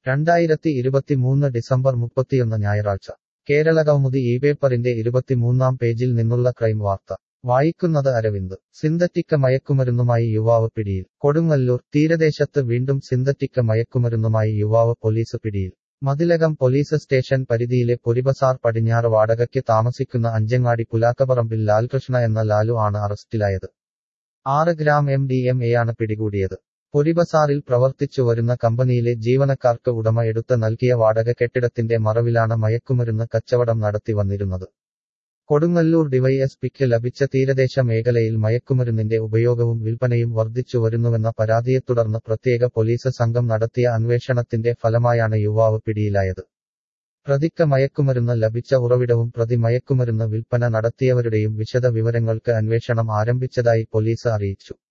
2023 December 31 ഞായറാഴ്ച കേരളകൗമുദി ഇപേപ്പറിന്റെ 23-ാം പേജിൽ നിന്നുള്ള ക്രൈം വാർത്ത വായിക്കുന്നത് അരവിന്ദ് സിന്തറ്റിക് മയക്കുമരുന്നുമായി യുവാവ് പിടിയിൽ കൊടുങ്ങല്ലൂർ തീരദേശത്ത് വീണ്ടും സിന്തറ്റിക് മയക്കുമരുന്നുമായി യുവാവ് പോലീസ് പിടിയിൽ മതിലകം പോലീസ് സ്റ്റേഷൻ പരിധിയിലെ പൊരിബസാർ പടിഞ്ഞാറ് വാടകയ്ക്ക് താമസിക്കുന്ന അഞ്ചങ്ങാടി പുലാക്കപറമ്പിൽ ലാൽകൃഷ്ണ എന്ന ലാലു ആണ് അറസ്റ്റിലായത് 6 ഗ്രാം MDMA-യാണ് പിടികൂടിയത് പൊരിബസാറിൽ പ്രവർത്തിച്ചു വരുന്ന കമ്പനിയിലെ ജീവനക്കാർക്ക് ഉടമ എടുത്ത് നൽകിയ വാടക കെട്ടിടത്തിന്റെ മറവിലാണ് മയക്കുമരുന്ന് കച്ചവടം നടത്തി വന്നിരുന്നത് കൊടുങ്ങല്ലൂർ ഡിവൈഎസ്പിക്ക് ലഭിച്ച തീരദേശ മേഖലയിൽ മയക്കുമരുന്നിന്റെ ഉപയോഗവും വിൽപ്പനയും വർദ്ധിച്ചു വരുന്നുവെന്ന പരാതിയെ തുടർന്ന് പ്രത്യേക പോലീസ് സംഘം നടത്തിയ അന്വേഷണത്തിന്റെ ഫലമായാണ് യുവാവ് പിടിയിലായത് പ്രതിക്ക് മയക്കുമരുന്ന് ലഭിച്ച ഉറവിടവും പ്രതി മയക്കുമരുന്ന് വിൽപ്പന നടത്തിയവരുടെയും വിശദ വിവരങ്ങൾക്ക് അന്വേഷണം ആരംഭിച്ചതായി പോലീസ് അറിയിച്ചു